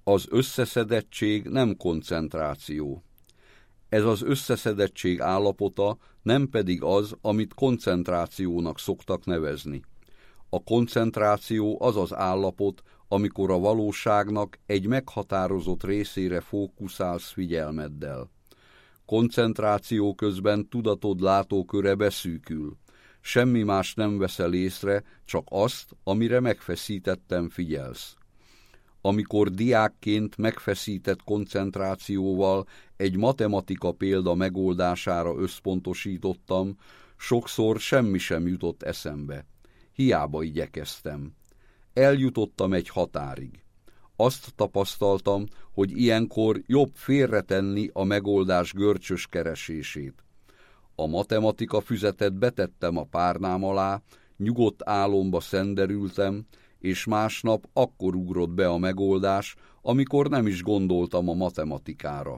Az összeszedettség nem koncentráció. Ez az összeszedettség állapota, nem pedig az, amit koncentrációnak szoktak nevezni. A koncentráció az az állapot, amikor a valóságnak egy meghatározott részére fókuszálsz figyelmeddel. Koncentráció közben tudatod látóköre beszűkül. Semmi más nem veszel észre, csak azt, amire megfeszítetten figyelsz. Amikor diákként megfeszített koncentrációval egy matematika példa megoldására összpontosítottam, sokszor semmi sem jutott eszembe. Hiába igyekeztem. Eljutottam egy határig. Azt tapasztaltam, hogy ilyenkor jobb félretenni a megoldás görcsös keresését. A matematika füzetet betettem a párnám alá, nyugodt álomba szenderültem, és másnap akkor ugrott be a megoldás, amikor nem is gondoltam a matematikára.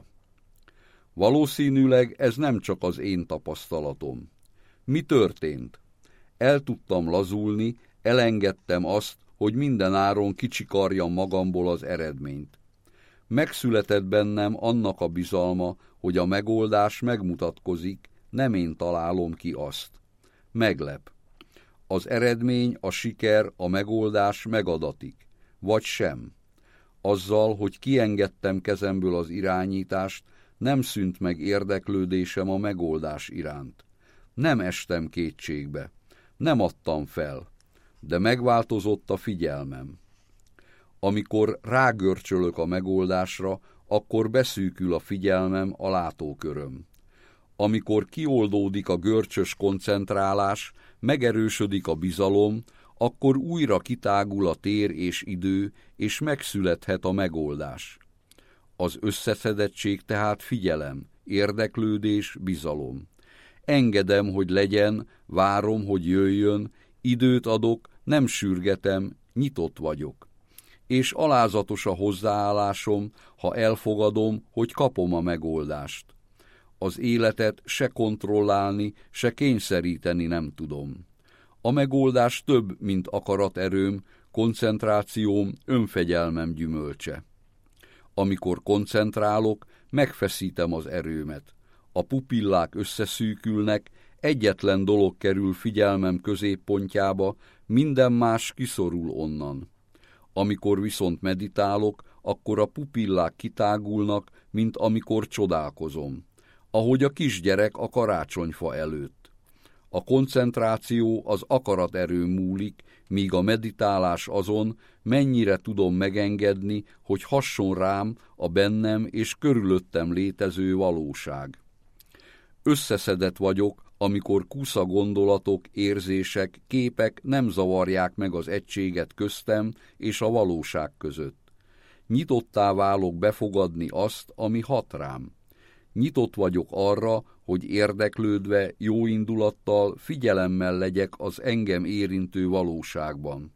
Valószínűleg ez nem csak az én tapasztalatom. Mi történt? El tudtam lazulni, elengedtem azt, hogy minden áron kicsikarjam magamból az eredményt. Megszületett bennem annak a bizalma, hogy a megoldás megmutatkozik, nem én találom ki azt. Meglep. Az eredmény, a siker, a megoldás megadatik. Vagy sem. Azzal, hogy kiengedtem kezemből az irányítást, nem szűnt meg érdeklődésem a megoldás iránt. Nem estem kétségbe. Nem adtam fel. De megváltozott a figyelmem. Amikor rágörcsölök a megoldásra, akkor beszűkül a figyelmem, a látóköröm. Amikor kioldódik a görcsös koncentrálás, megerősödik a bizalom, akkor újra kitágul a tér és idő, és megszülethet a megoldás. Az összeszedettség tehát figyelem, érdeklődés, bizalom. Engedem, hogy legyen, várom, hogy jöjjön, időt adok, nem sürgetem, nyitott vagyok. És alázatos a hozzáállásom, ha elfogadom, hogy kapom a megoldást. Az életet se kontrollálni, se kényszeríteni nem tudom. A megoldás több, mint akaraterőm, koncentrációm, önfegyelmem gyümölcse. Amikor koncentrálok, megfeszítem az erőmet. A pupillák összeszűkülnek, egyetlen dolog kerül figyelmem középpontjába, minden más kiszorul onnan. Amikor viszont meditálok, akkor a pupillák kitágulnak, mint amikor csodálkozom. Ahogy a kisgyerek a karácsonyfa előtt. A koncentráció az akaraterőn múlik, míg a meditálás azon, mennyire tudom megengedni, hogy hasson rám a bennem és körülöttem létező valóság. Összeszedett vagyok, amikor kusza gondolatok, érzések, képek nem zavarják meg az egységet köztem és a valóság között. Nyitottá válok befogadni azt, ami hat rám. Nyitott vagyok arra, hogy érdeklődve, jóindulattal, figyelemmel legyek az engem érintő valóságban.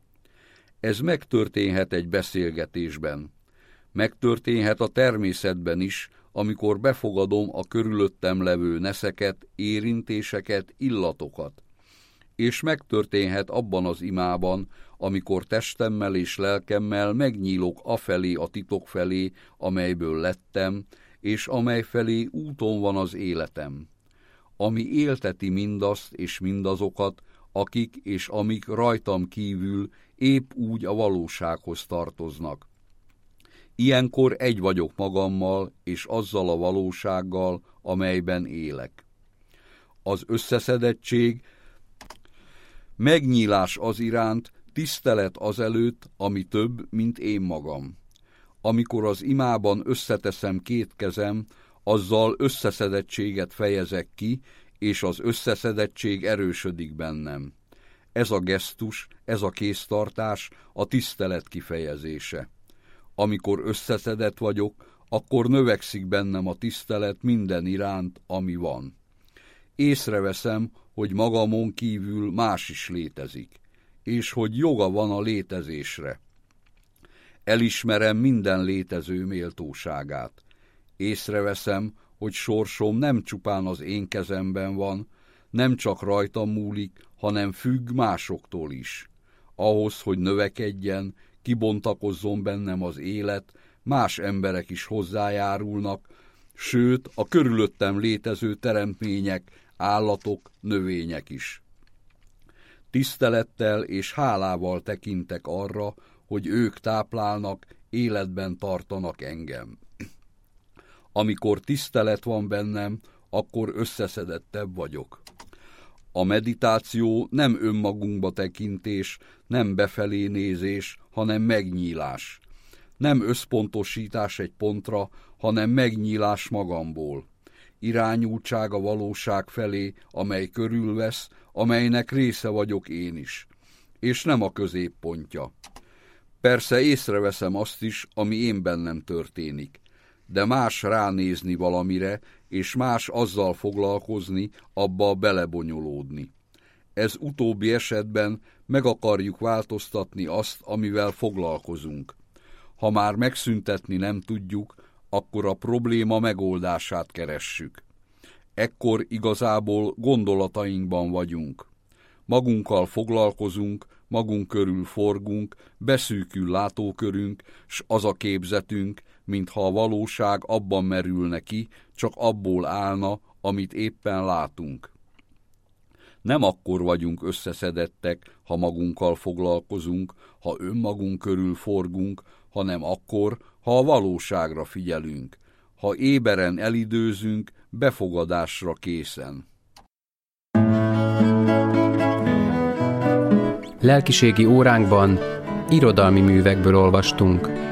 Ez megtörténhet egy beszélgetésben. Megtörténhet a természetben is, amikor befogadom a körülöttem levő neszeket, érintéseket, illatokat. És megtörténhet abban az imában, amikor testemmel és lelkemmel megnyílok afelé a titok felé, amelyből lettem, és amely felé úton van az életem, ami élteti mindazt és mindazokat, akik és amik rajtam kívül épp úgy a valósághoz tartoznak. Ilyenkor egy vagyok magammal és azzal a valósággal, amelyben élek. Az összeszedettség, megnyílás az iránt, tisztelet azelőtt, ami több, mint én magam. Amikor az imában összeteszem két kezem, azzal összeszedettséget fejezek ki, és az összeszedettség erősödik bennem. Ez a gesztus, ez a kéztartás a tisztelet kifejezése. Amikor összeszedett vagyok, akkor növekszik bennem a tisztelet minden iránt, ami van. Észreveszem, hogy magamon kívül más is létezik, és hogy joga van a létezésre. Elismerem minden létező méltóságát. Észreveszem, hogy sorsom nem csupán az én kezemben van, nem csak rajtam múlik, hanem függ másoktól is. Ahhoz, hogy növekedjen, kibontakozzon bennem az élet, más emberek is hozzájárulnak, sőt, a körülöttem létező teremtmények, állatok, növények is. Tisztelettel és hálával tekintek arra, hogy ők táplálnak, életben tartanak engem. Amikor tisztelet van bennem, akkor összeszedettebb vagyok. A meditáció nem önmagunkba tekintés, nem befelé nézés, hanem megnyílás. Nem összpontosítás egy pontra, hanem megnyílás magamból. Irányultság a valóság felé, amely körülvesz, amelynek része vagyok én is. És nem a középpontja. Persze észreveszem azt is, ami én bennem történik. De más ránézni valamire, és más azzal foglalkozni, abba belebonyolódni. Ez utóbbi esetben meg akarjuk változtatni azt, amivel foglalkozunk. Ha már megszüntetni nem tudjuk, akkor a probléma megoldását keressük. Ekkor igazából gondolatainkban vagyunk. Magunkkal foglalkozunk, magunk körül forgunk, beszűkül látókörünk, s az a képzetünk, mintha a valóság abban merülne ki, csak abból állna, amit éppen látunk. Nem akkor vagyunk összeszedettek, ha magunkkal foglalkozunk, ha önmagunk körül forgunk, hanem akkor, ha a valóságra figyelünk, ha éberen elidőzünk, befogadásra készen. Lelkiségi óránkban irodalmi művekből olvastunk.